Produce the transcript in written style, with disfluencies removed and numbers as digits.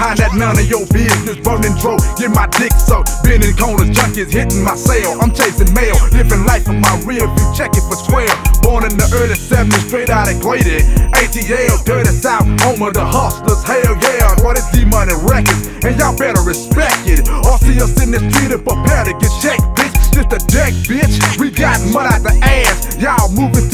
behind that none of your business. Burning dro, get my dick sucked. Been in corners, junkies hitting my cell. I'm chasing mail, living life in my rear view, checking for square. Born in the early 70s, straight out of Grady. ATL, dirty south, home of the hustlers. Hell yeah, boy, this D-Money Records, and y'all better respect it. Or see us in the street and prepare to get checked, bitch. Just a deck, bitch. We got mud out the ass. Y'all moving through